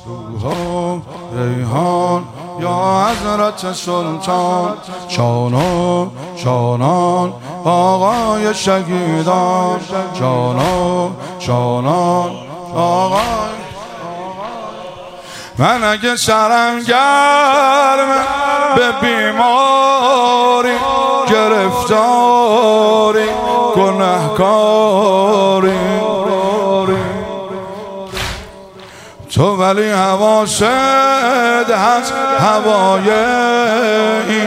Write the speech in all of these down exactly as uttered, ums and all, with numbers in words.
روح ریحان یا حضرت سلطان، شانان شانان آقای شهیدان، شانان شانان آقای. من اگه سرم گرمه به بیماری، گرفتاری، گنهکاری، تو ولی حواست هست هوای این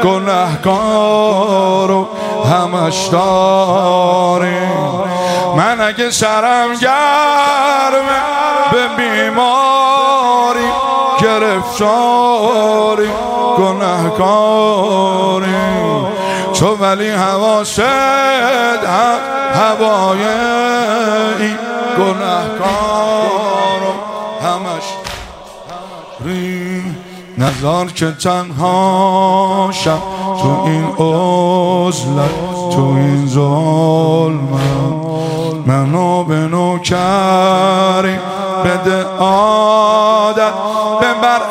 گنهکار و همش داری. من اگه سرم گرمه به بیماری، گرفتاری، گنهکاری، تو ولی حواست هست هوای این گنهکار و همش ری. نظر که تنها شم تو این عزلت، تو این ظلمم، منو به نوکری بده عادت، ببر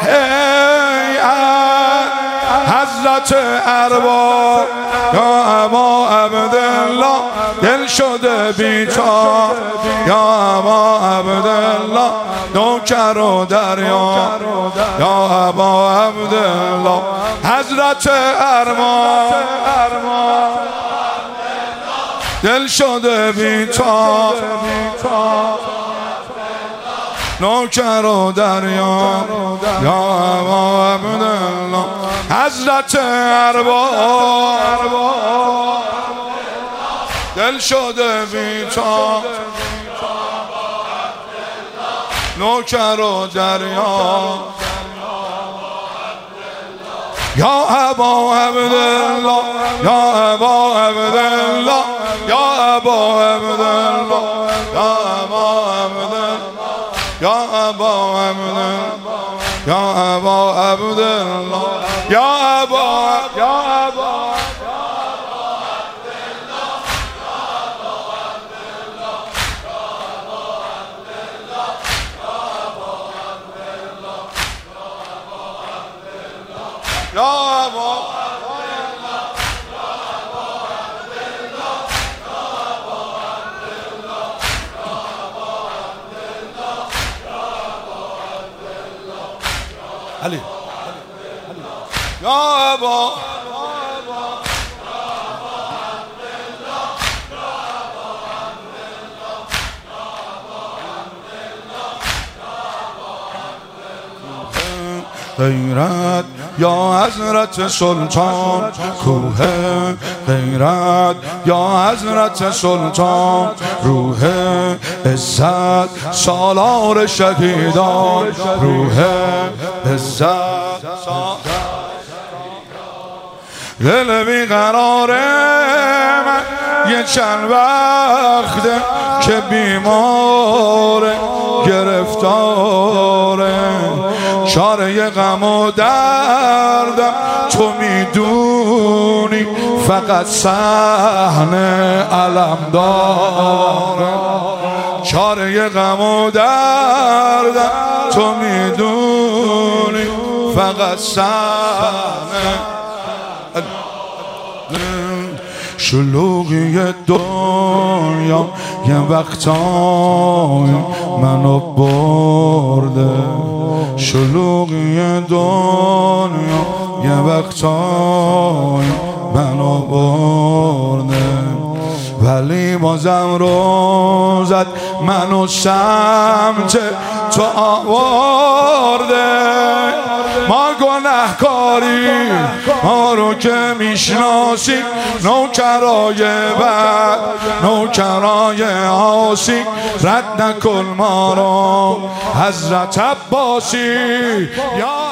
هیئت حضرت ارباب یا ابا عبدالله، دل شده بی‌تاب یا ابا عبدالله، نوکر و دریا یا ابا عبدالله، حضرت ارباب دل شده بی‌تاب، نوکر و دریا یا ابا عبدالله، حضرت ارباب دل شده بی‌تاب، نوکر و دریا یا ابا عبدالله، یا ابا عبدالله، یا ابا عبدالله، یا ابا عبدالله، یا ابا عبدالله، یا ابا عبدالله، یا ابا یا ابا یا ابا علی یا ابا غیرت یا حضرت سلطان، کوه غیرت یا حضرت سلطان، روح عزت سالار شهیدان، روح عزت دل بیقرار من یه چند وقته که بیماره، گرفتاره، چاره غم و دردم تو میدونی، فقط صحنه علم داره، چاره غم و دردم تو میدونی، فقط صحنه. شلوغی دنیا یه وقتای منو برده، شلوغی دنیا یه وقتای منو برده، ولی بازم روزت منو سمت تو آورده. ما گنهکاری ما رو که میشناسی، نوکرای بد، نوکرای عاصی، رد نکن ما رو حضرت عباسی یا